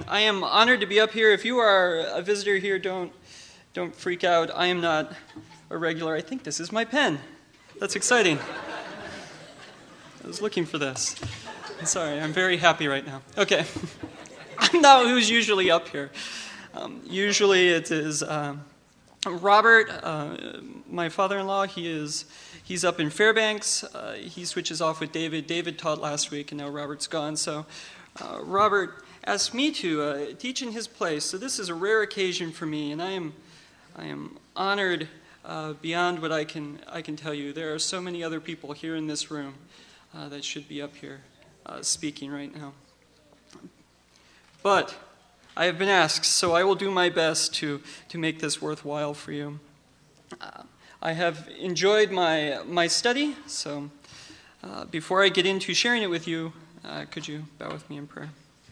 I am honored to be up here. If you are a visitor here, don't freak out. I am not a regular. I think this is my pen. That's exciting. I was looking for this. Sorry, I'm very happy right now. Okay. I'm not who's usually up here. Usually it is Robert, my father-in-law. He's up in Fairbanks. He switches off with David. David taught last week, and now Robert's gone. So Robert asked me to teach in his place. So this is a rare occasion for me, and I am honored beyond what I can tell you. There are so many other people here in this room that should be up here speaking right now. But I have been asked, so I will do my best to make this worthwhile for you. I have enjoyed my study, so before I get into sharing it with you, could you bow with me in prayer?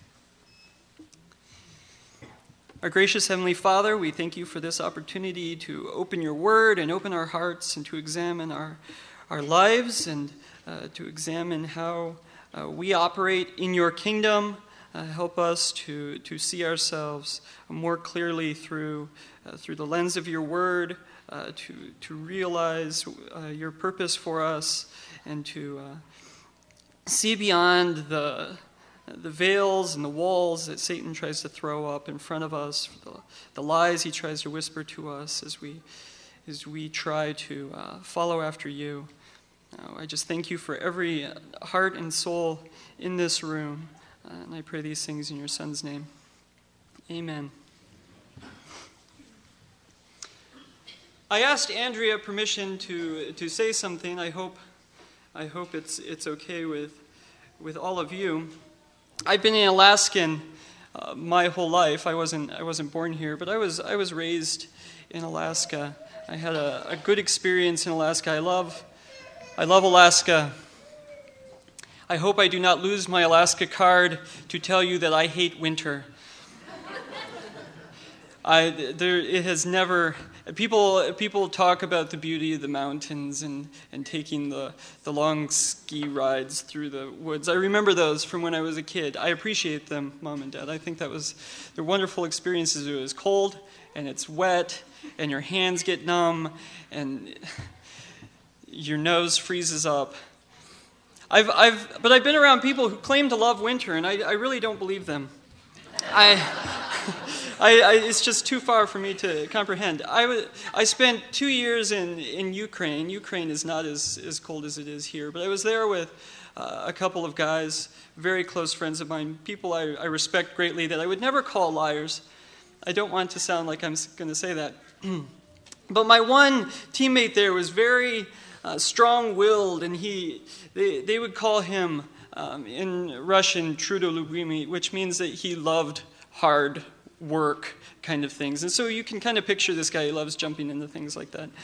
Our gracious Heavenly Father, we thank you for this opportunity to open your word and open our hearts and to examine our lives and to examine how we operate in your kingdom. Help us to see ourselves more clearly through the lens of your word, to realize your purpose for us, and to see beyond the veils and the walls that Satan tries to throw up in front of us, the lies he tries to whisper to us as we try to follow after you. I just thank you for every heart and soul in this room, and I pray these things in your Son's name. Amen. I asked Andrea permission to say something. I hope it's okay with all of you. I've been an Alaskan my whole life. I wasn't born here, but I was raised in Alaska. I had a good experience in Alaska. I love Alaska. I hope I do not lose my Alaska card to tell you that I hate winter. It has never. People talk about the beauty of the mountains and taking the long ski rides through the woods. I remember those from when I was a kid. I appreciate them, Mom and Dad. I think they're wonderful experiences. It was cold and it's wet and your hands get numb and your nose freezes up. But I've been around people who claim to love winter, and I really don't believe them. It's just too far for me to comprehend. I spent 2 years in Ukraine. Ukraine is not as cold as it is here, but I was there with a couple of guys, very close friends of mine, people I respect greatly that I would never call liars. I don't want to sound like I'm going to say that. But my one teammate there was very strong-willed, and they would call him in Russian trudolubimy, which means that he loved hard work kind of things. And so you can kind of picture this guy who loves jumping into things like that.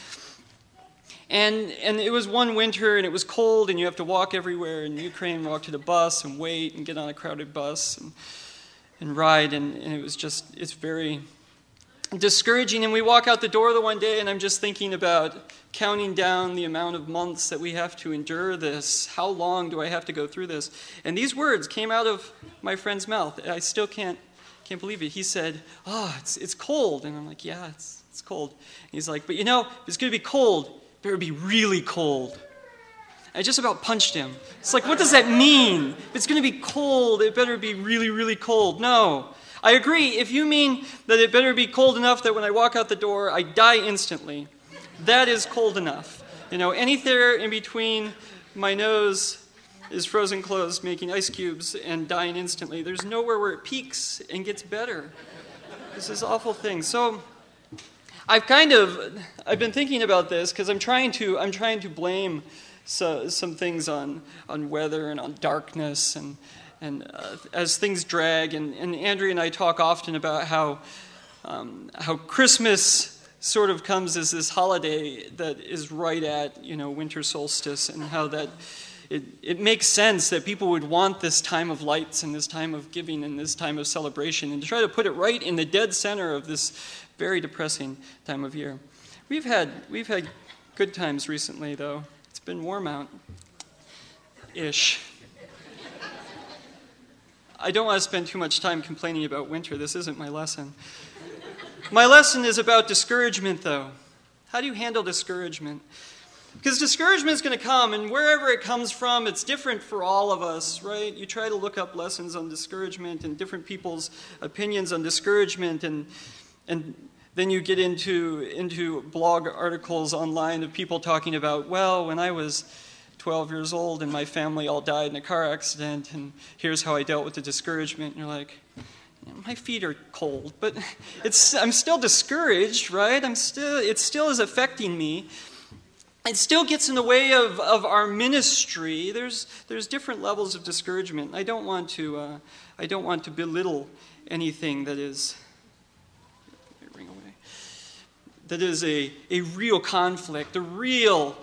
And it was one winter, and it was cold, and you have to walk everywhere in Ukraine, walk to the bus and wait and get on a crowded bus and ride, and it's very discouraging. And we walk out the door the one day, and I'm just thinking about counting down the amount of months that we have to endure this. How long do I have to go through this? And these words came out of my friend's mouth. I still can't believe it. He said, it's cold. And I'm like, yeah, it's cold. And he's like, but if it's going to be cold, it better be really cold. I just about punched him. It's like, what does that mean? If it's going to be cold, it better be really, really cold. No. I agree. If you mean that it better be cold enough that when I walk out the door, I die instantly, that is cold enough. Anything in between my nose is frozen closed, making ice cubes and dying instantly. There's nowhere where it peaks and gets better. This is an awful thing. So I've been thinking about this because I'm trying to blame some things on weather and on darkness and as things drag. And Andrea and I talk often about how Christmas sort of comes as this holiday that is right at winter solstice, and how that it makes sense that people would want this time of lights and this time of giving and this time of celebration, and to try to put it right in the dead center of this very depressing time of year. We've had good times recently, though. It's been warm out-ish. I don't want to spend too much time complaining about winter. This isn't my lesson. My lesson is about discouragement, though. How do you handle discouragement? Because discouragement is going to come, and wherever it comes from, it's different for all of us, right? You try to look up lessons on discouragement and different people's opinions on discouragement, and then you get into blog articles online of people talking about, well, when I was 12 years old and my family all died in a car accident, and here's how I dealt with the discouragement. And you're like, my feet are cold, but I'm still discouraged, right? It still is affecting me. It still gets in the way of our ministry. There's different levels of discouragement. I don't want to belittle anything that is a real conflict, a real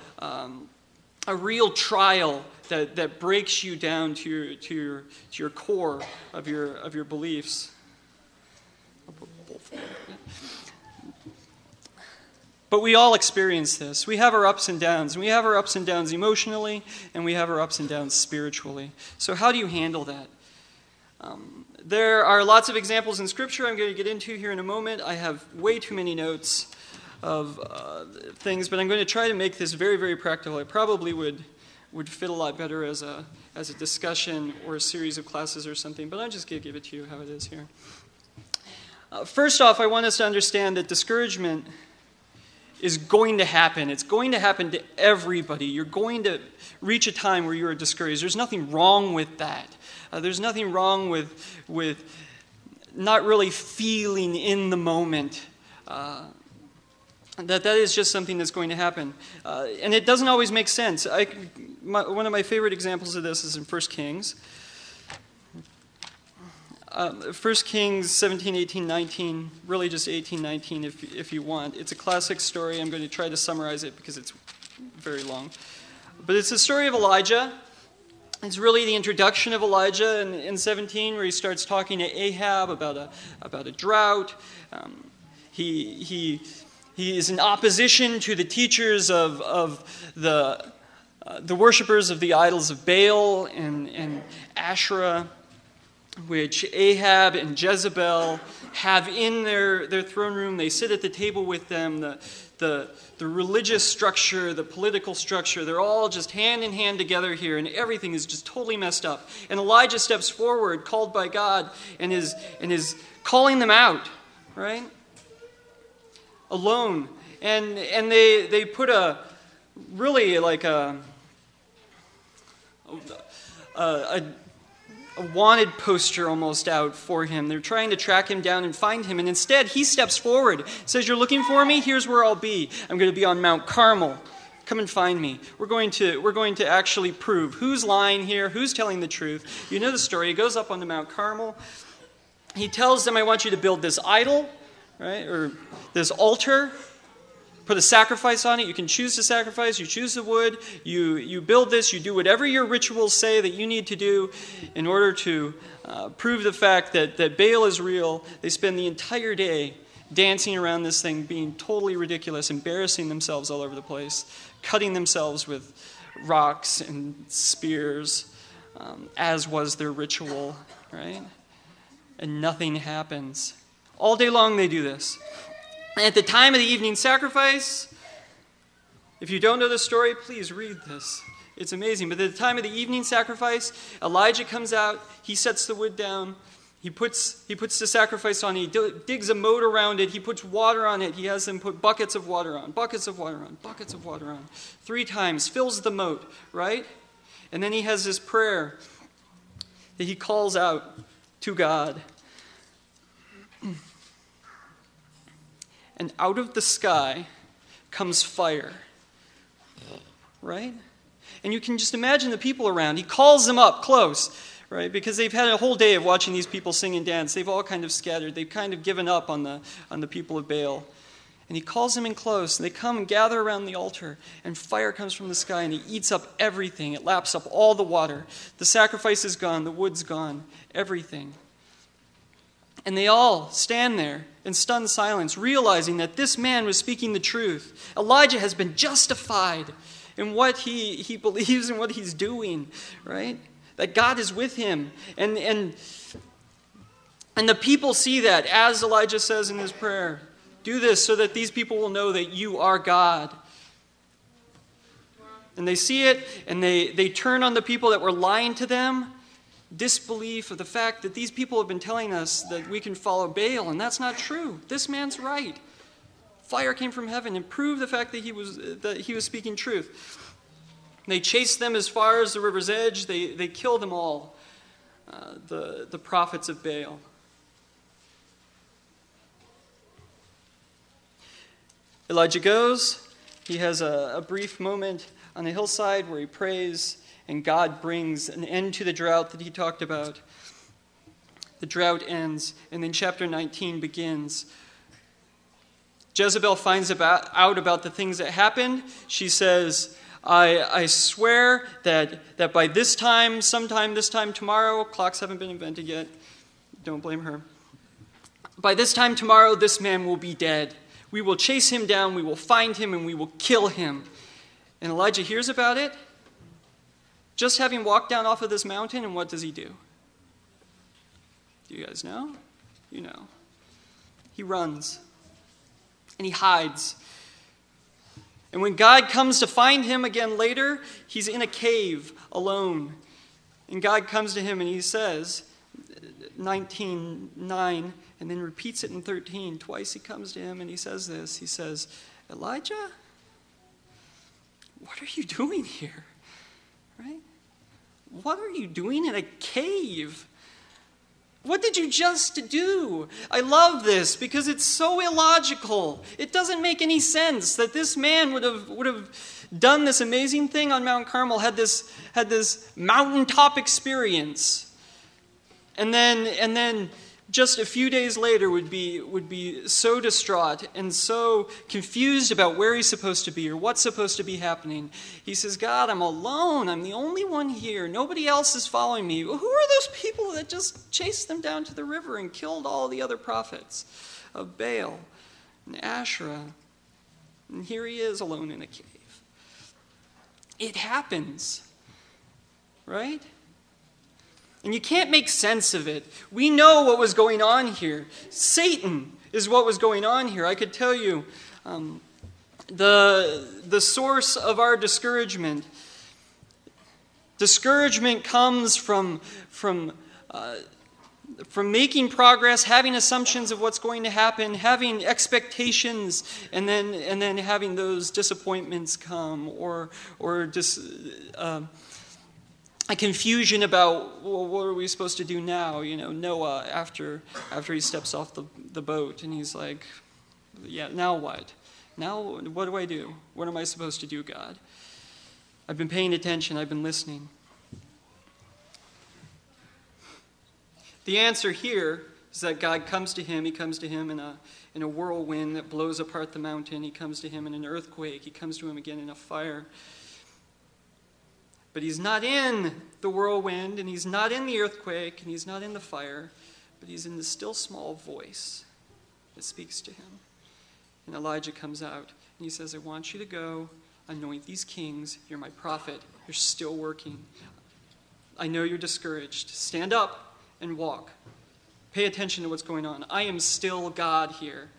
trial that breaks you down to your core of your beliefs. But we all experience this. We have our ups and downs. We have our ups and downs emotionally, and we have our ups and downs spiritually. So how do you handle that? There are lots of examples in Scripture I'm going to get into here in a moment. I have way too many notes of things, but I'm going to try to make this very, very practical. It probably would fit a lot better as a discussion or a series of classes or something, but I'm just going to give it to you how it is here. First off, I want us to understand that discouragement is going to happen. It's going to happen to everybody. You're going to reach a time where you're discouraged. There's nothing wrong with that. There's nothing wrong with not really feeling in the moment. That is just something that's going to happen. And it doesn't always make sense. One of my favorite examples of this is in 1 Kings. 1 Kings 17, 18, 19, really just 18, 19 if you want. It's a classic story. I'm going to try to summarize it because it's very long. But it's the story of Elijah. It's really the introduction of Elijah in 17, where he starts talking to Ahab about a drought. He is in opposition to the teachers of the worshipers of the idols of Baal and Asherah, which Ahab and Jezebel have in their throne room. They sit at the table with them. The religious structure, the political structure, they're all just hand in hand together here, and everything is just totally messed up. And Elijah steps forward, called by God, and is calling them out, right? Alone. And they put a wanted poster almost out for him. They're trying to track him down and find him, and instead he steps forward, says, "You're looking for me? Here's where I'll be. I'm going to be on Mount Carmel. Come and find me. We're going to actually prove who's lying here, who's telling the truth." You know the story. He goes up onto Mount Carmel. He tells them, "I want you to build this idol, right, or this altar. Put a sacrifice on it. You can choose to sacrifice. You choose the wood. You build this. You do whatever your rituals say that you need to do in order to prove the fact that Baal is real." They spend the entire day dancing around this thing, being totally ridiculous, embarrassing themselves all over the place, cutting themselves with rocks and spears, as was their ritual, right? And nothing happens. All day long they do this. And at the time of the evening sacrifice, if you don't know the story, please read this. It's amazing. But at the time of the evening sacrifice, Elijah comes out. He sets the wood down. He puts the sacrifice on. He digs a moat around it. He puts water on it. He has them put buckets of water on, buckets of water on, buckets of water on. 3 times, fills the moat, right? And then he has this prayer that he calls out to God. And out of the sky comes fire, right? And you can just imagine the people around. He calls them up close, right? Because they've had a whole day of watching these people sing and dance. They've all kind of scattered. They've kind of given up on the people of Baal. And he calls them in close, and they come and gather around the altar, and fire comes from the sky, and he eats up everything. It laps up all the water. The sacrifice is gone. The wood's gone. Everything. And they all stand there in stunned silence, realizing that this man was speaking the truth. Elijah has been justified in what he believes and what he's doing, right? that God is with him. And the people see that, as Elijah says in his prayer. Do this so that these people will know that you are God. And they see it, and they turn on the people that were lying to them. Disbelief of the fact that these people have been telling us that we can follow Baal, and that's not true. This man's right. Fire came from heaven and proved the fact that he was speaking truth. They chased them as far as the river's edge. They killed them all, the prophets of Baal. Elijah goes. He has a brief moment on a hillside where he prays, and God brings an end to the drought that he talked about. The drought ends, and then chapter 19 begins. Jezebel finds out about the things that happened. She says, I swear that by this time, sometime this time tomorrow, clocks haven't been invented yet, don't blame her. By this time tomorrow, this man will be dead. We will chase him down, we will find him, and we will kill him. And Elijah hears about it, just having walked down off of this mountain, and what does he do? Do you guys know? You know. He runs, and he hides. And when God comes to find him again later, he's in a cave alone. And God comes to him and he says, 19:9, and then repeats it in 13. Twice he comes to him and he says this. He says, Elijah, what are you doing here? Right? What are you doing in a cave? What did you just do? I love this because it's so illogical. It doesn't make any sense that this man would have done this amazing thing on Mount Carmel, had this mountaintop experience, and then just a few days later would be so distraught and so confused about where he's supposed to be or what's supposed to be happening. He says, God, I'm alone. I'm the only one here. Nobody else is following me. Well, who are those people that just chased them down to the river and killed all the other prophets of Baal and Asherah? And here he is alone in a cave. It happens, right? And you can't make sense of it. We know what was going on here. Satan is what was going on here. I could tell you the source of our discouragement. Discouragement comes from making progress, having assumptions of what's going to happen, having expectations, and then having those disappointments come, or a confusion about, well, what are we supposed to do now? You know, Noah, after he steps off the boat, and he's like, yeah, now what? Now what do I do? What am I supposed to do, God? I've been paying attention. I've been listening. The answer here is that God comes to him. He comes to him in a whirlwind that blows apart the mountain. He comes to him in an earthquake. He comes to him again in a fire. But he's not in the whirlwind, and he's not in the earthquake, and he's not in the fire, but he's in the still small voice that speaks to him. And Elijah comes out, and he says, I want you to go anoint these kings. You're my prophet. You're still working. I know you're discouraged. Stand up and walk. Pay attention to what's going on. I am still God here.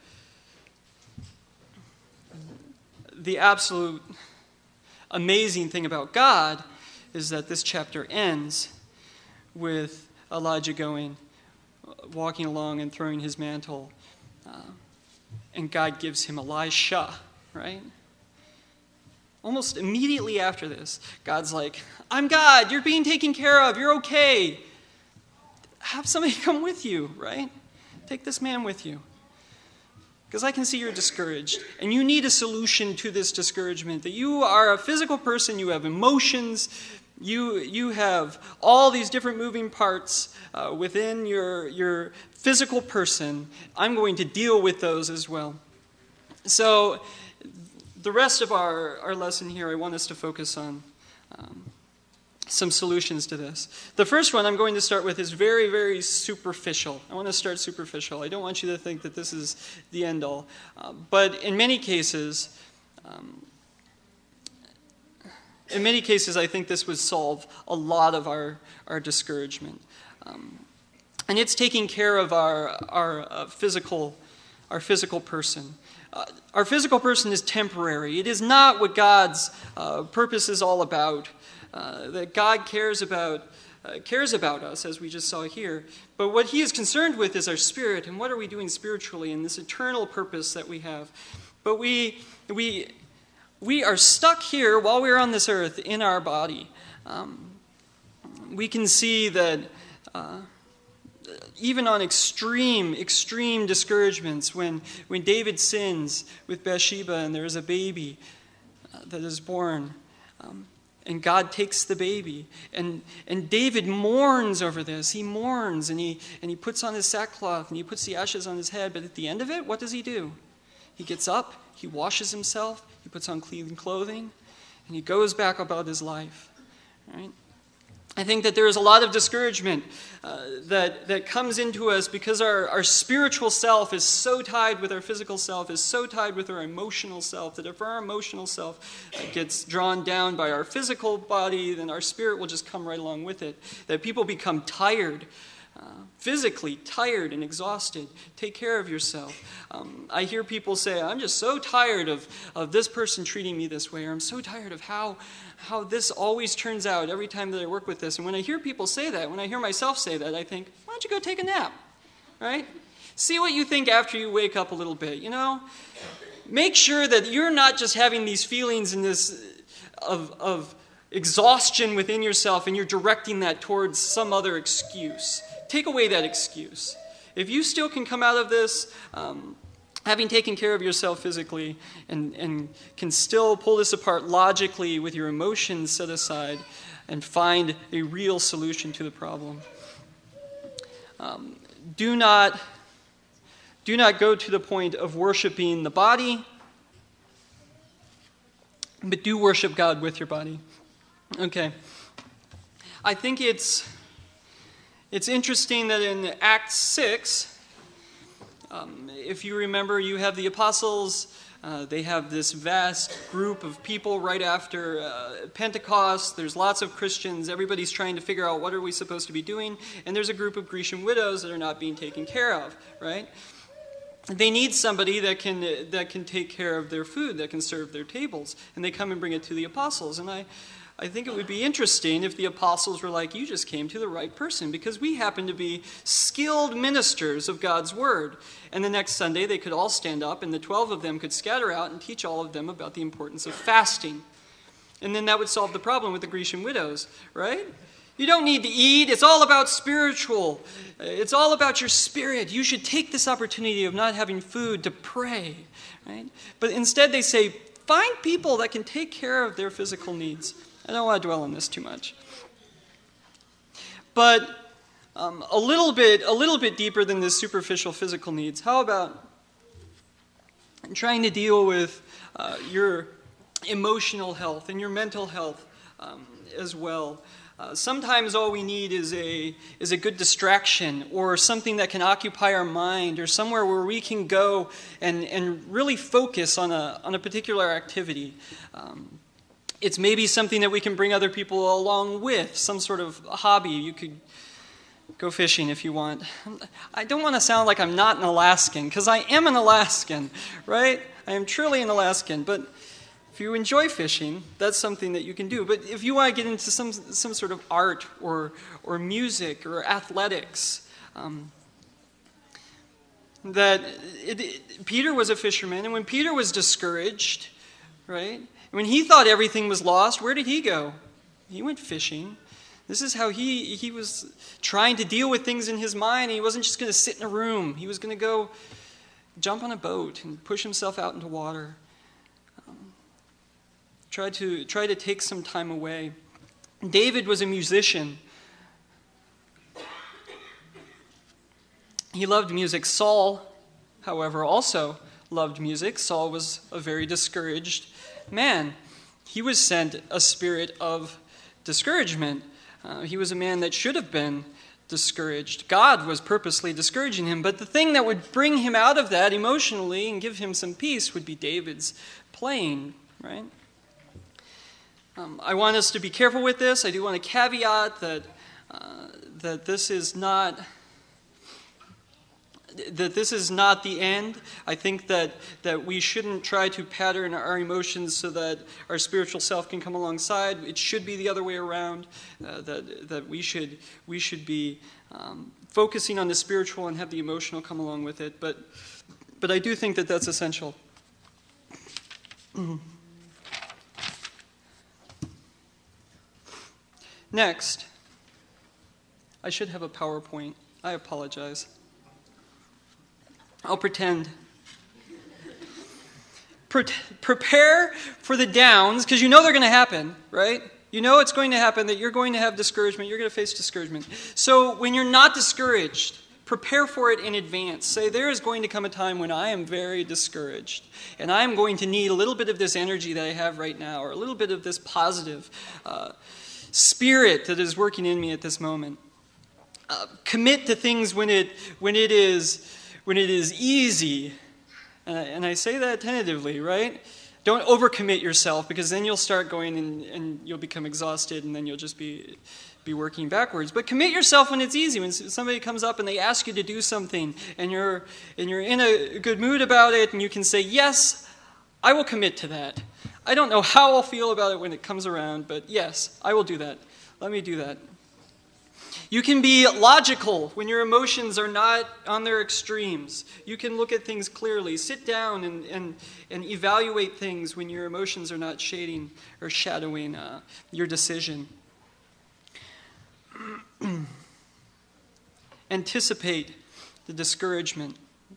The absolute amazing thing about God is that this chapter ends with Elijah walking along and throwing his mantle, and God gives him Elisha, right? Almost immediately after this, God's like, I'm God, you're being taken care of, you're okay. Have somebody come with you, right? Take this man with you. Because I can see you're discouraged, and you need a solution to this discouragement. That you are a physical person, you have emotions, you have all these different moving parts within your physical person. I'm going to deal with those as well. So the rest of our lesson here, I want us to focus on some solutions to this. The first one I'm going to start with is very, very superficial. I want to start superficial. I don't want you to think that this is the end all. But in many cases, In many cases, I think this would solve a lot of our discouragement. And it's taking care of our physical person. Our physical person is temporary. It is not what God's purpose is all about. That God cares about us, as we just saw here. But what he is concerned with is our spirit, and what are we doing spiritually in this eternal purpose that we have. But we are stuck here while we're on this earth in our body. We can see that even on extreme discouragements, when David sins with Bathsheba and there is a baby that is born, and God takes the baby, and David mourns over this. He mourns, and he puts on his sackcloth, and he puts the ashes on his head. But at the end of it, what does he do? He gets up, he washes himself, he puts on clean clothing, and he goes back about his life. Right? I think that there is a lot of discouragement that comes into us because our spiritual self is so tied with our physical self, is so tied with our emotional self, that if our emotional self gets drawn down by our physical body, then our spirit will just come right along with it. That people become tired, physically tired and exhausted. Take care of yourself. I hear people say, I'm just so tired of this person treating me this way, or I'm so tired of how this always turns out every time that I work with this. And when I hear people say that, when I hear myself say that, I think, why don't you go take a nap, right? See what you think after you wake up a little bit, Make sure that you're not just having these feelings and this of exhaustion within yourself, and you're directing that towards some other excuse. Take away that excuse. If you still can come out of this having taken care of yourself physically and can still pull this apart logically with your emotions set aside and find a real solution to the problem, do not go to the point of worshiping the body, but do worship God with your body. Okay. I think it's interesting that in Acts 6, if you remember, you have the apostles. They have this vast group of people right after Pentecost. There's lots of Christians. Everybody's trying to figure out what are we supposed to be doing. And there's a group of Grecian widows that are not being taken care of, right? They need somebody that can take care of their food, that can serve their tables. And they come and bring it to the apostles. And I think it would be interesting if the apostles were like, you just came to the right person, because we happen to be skilled ministers of God's word. And the next Sunday they could all stand up, and the 12 of them could scatter out and teach all of them about the importance of fasting. And then that would solve the problem with the Grecian widows, right? You don't need to eat. It's all about spiritual. It's all about your spirit. You should take this opportunity of not having food to pray, right? But instead they say, find people that can take care of their physical needs. I don't want to dwell on this too much. But a little bit deeper than this superficial physical needs. How about trying to deal with your emotional health and your mental health as well? Sometimes all we need is a good distraction, or something that can occupy our mind, or somewhere where we can go and really focus on a particular activity. It's maybe something that we can bring other people along with, some sort of hobby. You could go fishing if you want. I don't want to sound like I'm not an Alaskan, because I am an Alaskan, right? I am truly an Alaskan. But if you enjoy fishing, that's something that you can do. But if you want to get into some sort of art or music or athletics, Peter was a fisherman, and when Peter was discouraged, right? When he thought everything was lost, where did he go? He went fishing. This is how he was trying to deal with things in his mind. He wasn't just going to sit in a room. He was going to go jump on a boat and push himself out into water. Try to take some time away. David was a musician. He loved music. Saul, however, also loved music. Saul was a very discouraged man. He was sent a spirit of discouragement. He was a man that should have been discouraged. God was purposely discouraging him, but the thing that would bring him out of that emotionally and give him some peace would be David's playing, right? I want us to be careful with this. I do want to caveat that this is not the end. I think that we shouldn't try to pattern our emotions so that our spiritual self can come alongside. It should be the other way around. That we should be focusing on the spiritual and have the emotional come along with it. But I do think that that's essential. Next, I should have a PowerPoint. I apologize. I'll pretend. Prepare for the downs, because you know they're going to happen, right? You know it's going to happen, that you're going to have discouragement. You're going to face discouragement. So when you're not discouraged, prepare for it in advance. Say, there is going to come a time when I am very discouraged, and I am going to need a little bit of this energy that I have right now, or a little bit of this positive spirit that is working in me at this moment. Commit to things when it is easy, and I say that tentatively, right? Don't overcommit yourself, because then you'll start going and you'll become exhausted, and then you'll just be working backwards. But commit yourself when it's easy. When somebody comes up and they ask you to do something, and you're in a good mood about it, and you can say, yes, I will commit to that. I don't know how I'll feel about it when it comes around, but yes, I will do that. Let me do that. You can be logical when your emotions are not on their extremes. You can look at things clearly. Sit down and evaluate things when your emotions are not shading or shadowing your decision. Anticipate the discouragement.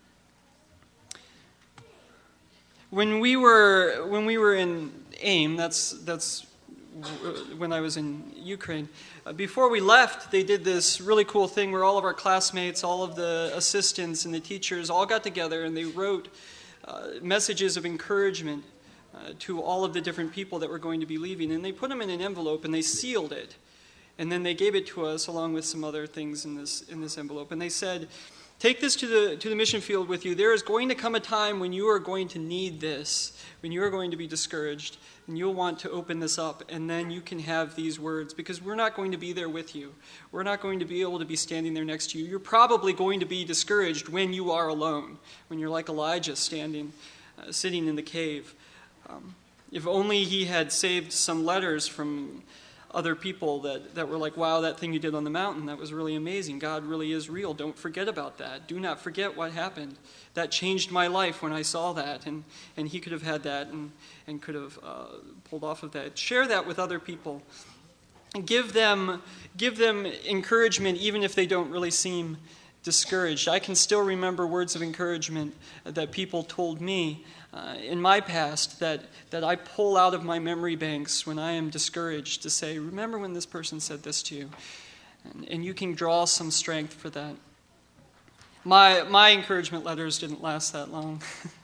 When we were in AIM, that's when I was in Ukraine. Before we left, they did this really cool thing where all of our classmates, all of the assistants and the teachers all got together, and they wrote messages of encouragement to all of the different people that were going to be leaving, and they put them in an envelope and they sealed it, and then they gave it to us along with some other things in this envelope, and they said, take this to the mission field with you. There is going to come a time when you are going to need this, when you are going to be discouraged, and you'll want to open this up, and then you can have these words, because we're not going to be there with you. We're not going to be able to be standing there next to you. You're probably going to be discouraged when you are alone, when you're like Elijah sitting in the cave. If only he had saved some letters from other people that were like, wow, that thing you did on the mountain, that was really amazing. God really is real. Don't forget about that. Do not forget what happened. That changed my life when I saw that. And he could have had that and could have pulled off of that. Share that with other people. And give them encouragement even if they don't really seem discouraged. I can still remember words of encouragement that people told me in my past that I pull out of my memory banks when I am discouraged to say, remember when this person said this to you? And you can draw some strength for that. My encouragement letters didn't last that long.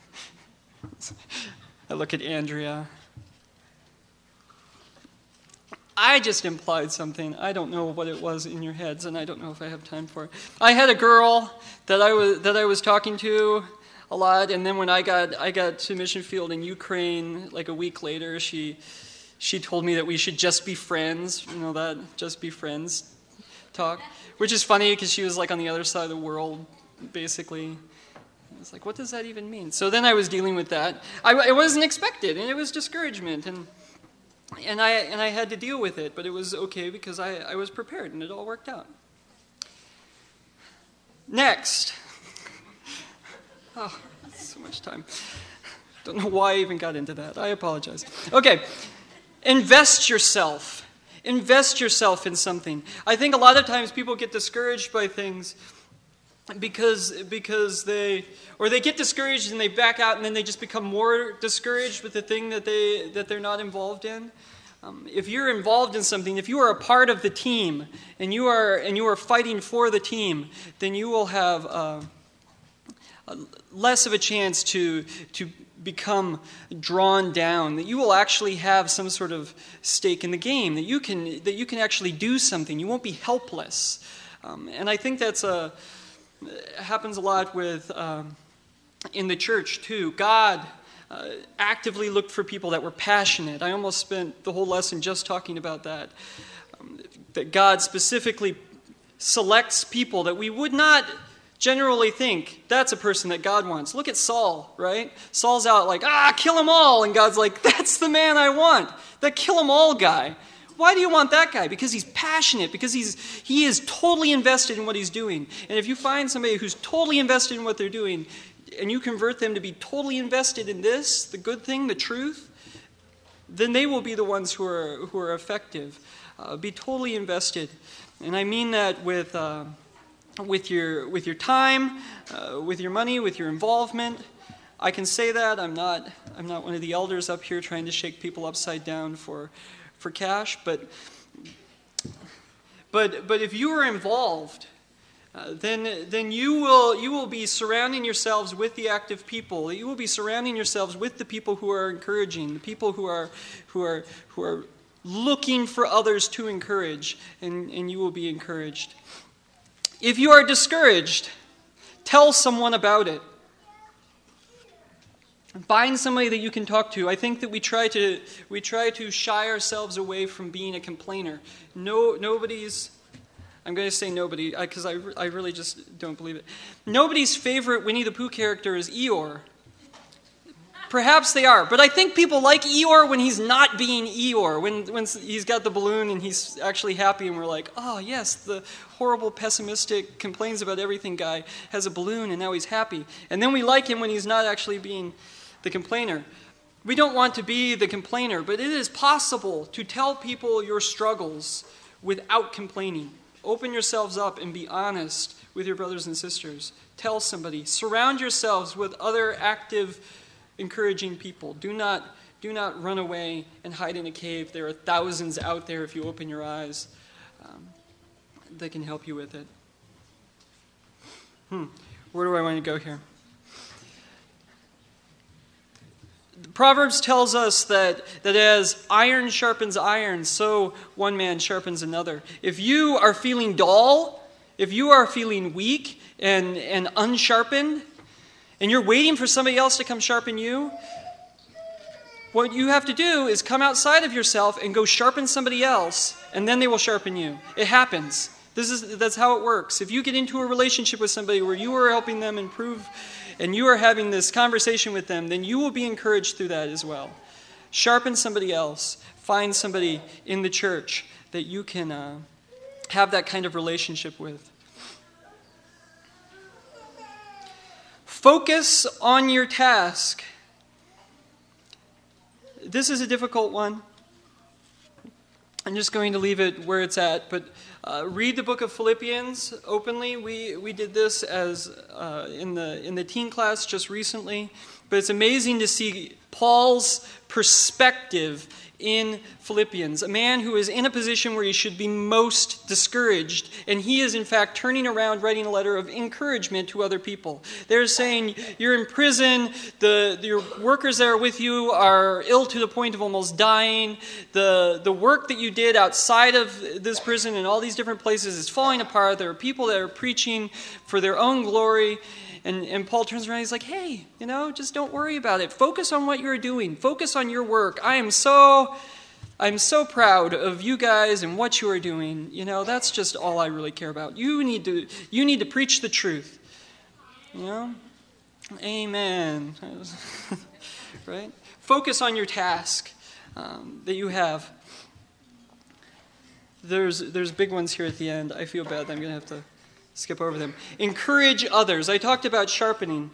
I look at Andrea. I just implied something. I don't know what it was in your heads, and I don't know if I have time for it. I had a girl that I was talking to a lot, and then when I got to mission field in Ukraine, like a week later, she told me that we should just be friends. You know that, just be friends talk, which is funny because she was like on the other side of the world, basically. It's like, what does that even mean? So then I was dealing with that. It wasn't expected, and it was discouragement, and I had to deal with it, but it was okay because I was prepared, and it all worked out. Next. Oh, so much time. Don't know why I even got into that. I apologize. Okay. Invest yourself. Invest yourself in something. I think a lot of times people get discouraged by things because they get discouraged and they back out, and then they just become more discouraged with the thing that they're not involved in. If you're involved in something, if you are a part of the team and you are fighting for the team, then you will have less of a chance to become drawn down. That you will actually have some sort of stake in the game. That you can actually do something. You won't be helpless. And I think that's happens a lot with in the church too. God actively looked for people that were passionate. I almost spent the whole lesson just talking about that. That God specifically selects people that we would not generally think that's a person that God wants. Look at Saul, right? Saul's out like, kill them all. And God's like, that's the man I want. That kill them all guy. Why do you want that guy? Because he's passionate, because he is totally invested in what he's doing. And if you find somebody who's totally invested in what they're doing, and you convert them to be totally invested in this, the good thing, the truth, then they will be the ones who are effective. Be totally invested. And I mean that with your time, with your money, with your involvement. I can say that. I'm not one of the elders up here trying to shake people upside down for cash, but if you are involved, then you will be surrounding yourselves with the active people. You will be surrounding yourselves with the people who are encouraging, the people who are looking for others to encourage, and you will be encouraged. If you are discouraged, tell someone about it. Find somebody that you can talk to. I think that we try to shy ourselves away from being a complainer. Nobody's, I'm going to say nobody, because I really just don't believe it. Nobody's favorite Winnie the Pooh character is Eeyore. Perhaps they are, but I think people like Eeyore when he's not being Eeyore, when he's got the balloon and he's actually happy and we're like, oh yes, the horrible, pessimistic, complains about everything guy has a balloon and now he's happy. And then we like him when he's not actually being the complainer. We don't want to be the complainer, but it is possible to tell people your struggles without complaining. Open yourselves up and be honest with your brothers and sisters. Tell somebody. Surround yourselves with other active, encouraging people. Do not run away and hide in a cave. There are thousands out there if you open your eyes that can help you with it. Where do I want to go here? Proverbs tells us that as iron sharpens iron, so one man sharpens another. If you are feeling dull, if you are feeling weak and unsharpened, and you're waiting for somebody else to come sharpen you, what you have to do is come outside of yourself and go sharpen somebody else, and then they will sharpen you. It happens. That's how it works. If you get into a relationship with somebody where you are helping them improve and you are having this conversation with them, then you will be encouraged through that as well. Sharpen somebody else. Find somebody in the church that you can have that kind of relationship with. Focus on your task. This is a difficult one. I'm just going to leave it where it's at, but read the book of Philippians openly. We did this as in the teen class just recently, but it's amazing to see Paul's perspective in Philippians, a man who is in a position where he should be most discouraged, and he is in fact turning around writing a letter of encouragement to other people. They're saying, you're in prison, your workers that are with you are ill to the point of almost dying, the work that you did outside of this prison and all these different places is falling apart, there are people that are preaching for their own glory. And Paul turns around and he's like, hey, just don't worry about it. Focus on what you're doing. Focus on your work. I'm so proud of you guys and what you are doing. That's just all I really care about. You need to preach the truth. Amen. Right? Focus on your task that you have. There's big ones here at the end. I feel bad that I'm going to have to skip over them. Encourage others. I talked about sharpening.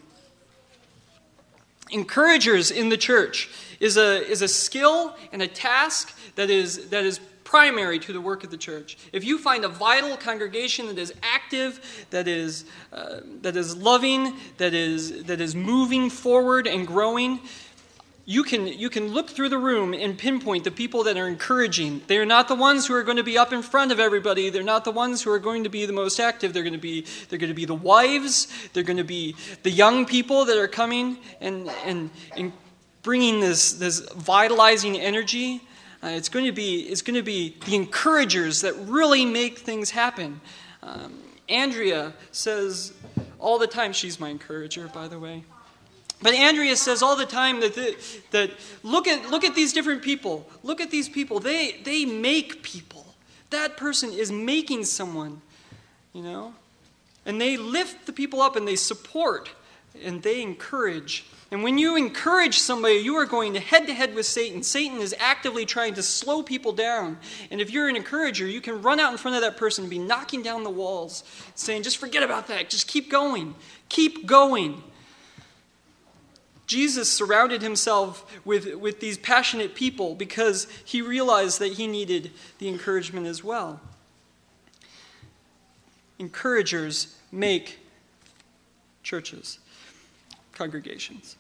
Encouragers in the church is a skill and a task that is primary to the work of the church. If you find a vital congregation that is active, that is loving, that is moving forward and growing, you can look through the room and pinpoint the people that are encouraging. They are not the ones who are going to be up in front of everybody. They're not the ones who are going to be the most active. They're going to be the wives. They're going to be the young people that are coming and bringing this vitalizing energy. It's going to be the encouragers that really make things happen. Andrea says all the time, she's my encourager, by the way. But Andrea says all the time that look at these different people. Look at these people. They make people. That person is making someone, And they lift the people up and they support and they encourage. And when you encourage somebody, you are going head to head with Satan. Satan is actively trying to slow people down. And if you're an encourager, you can run out in front of that person and be knocking down the walls, saying, just forget about that. Just keep going. Keep going. Jesus surrounded himself with these passionate people because he realized that he needed the encouragement as well. Encouragers make churches, congregations.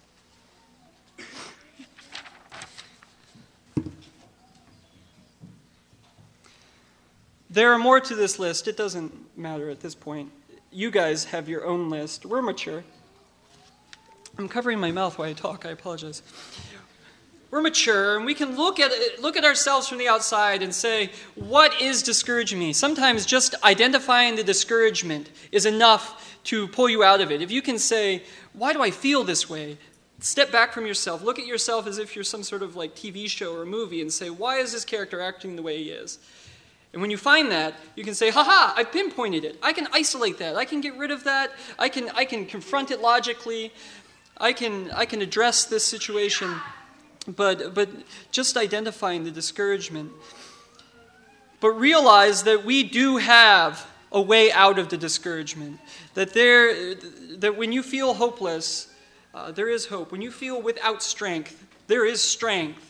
There are more to this list. It doesn't matter at this point. You guys have your own list. We're mature. I'm covering my mouth while I talk. I apologize. We're mature, and we can look at ourselves from the outside and say, what is discouraging me? Sometimes just identifying the discouragement is enough to pull you out of it. If you can say, why do I feel this way? Step back from yourself. Look at yourself as if you're some sort of TV show or movie and say, why is this character acting the way he is? And when you find that, you can say, ha-ha, I've pinpointed it. I can isolate that. I can get rid of that. I can confront it logically. I can address this situation, but just identifying the discouragement. But realize that we do have a way out of the discouragement. That when you feel hopeless, there is hope. When you feel without strength, there is strength.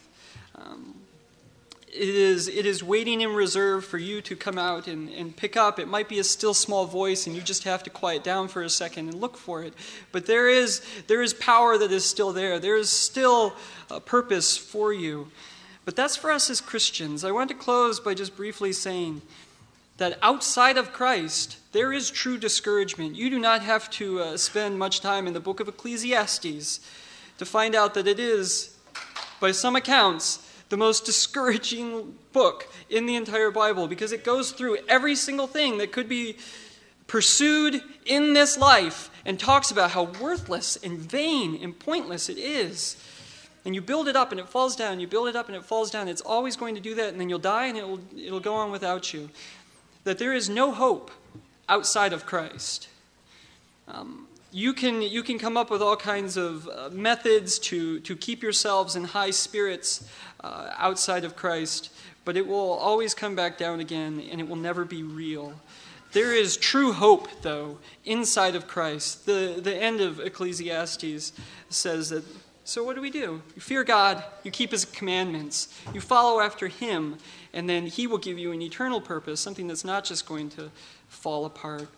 It is waiting in reserve for you to come out and pick up. It might be a still small voice, and you just have to quiet down for a second and look for it. But there is power that is still there. There is still a purpose for you. But that's for us as Christians. I want to close by just briefly saying that outside of Christ, there is true discouragement. You do not have to spend much time in the book of Ecclesiastes to find out that it is, by some accounts, the most discouraging book in the entire Bible, because it goes through every single thing that could be pursued in this life and talks about how worthless and vain and pointless it is. And you build it up and it falls down, you build it up and it falls down. It's always going to do that, and then you'll die and it'll go on without you. That there is no hope outside of Christ. You can come up with all kinds of methods to keep yourselves in high spirits outside of Christ, but it will always come back down again, and it will never be real. There is true hope, though, inside of Christ. The end of Ecclesiastes says that, so what do? You fear God, you keep his commandments, you follow after him, and then he will give you an eternal purpose, something that's not just going to fall apart.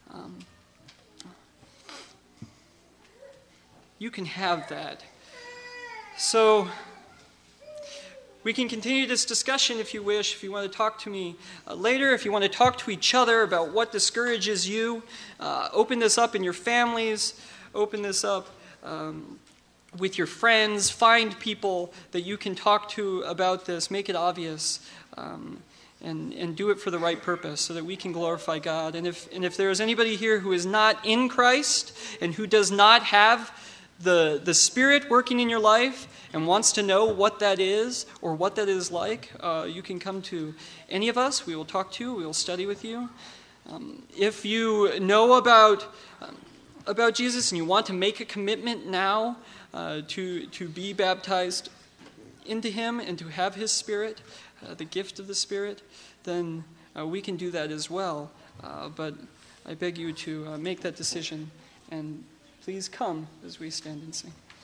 You can have that. So we can continue this discussion if you wish. If you want to talk to me later, if you want to talk to each other about what discourages you, open this up in your families, open this up with your friends, find people that you can talk to about this, make it obvious, and do it for the right purpose so that we can glorify God. And if there is anybody here who is not in Christ and who does not have the Spirit working in your life and wants to know what that is or what that is like, you can come to any of us. We will talk to you. We will study with you. If you know about Jesus and you want to make a commitment now to be baptized into him and to have his Spirit, the gift of the Spirit, then we can do that as well. But I beg you to make that decision, and please come as we stand and sing.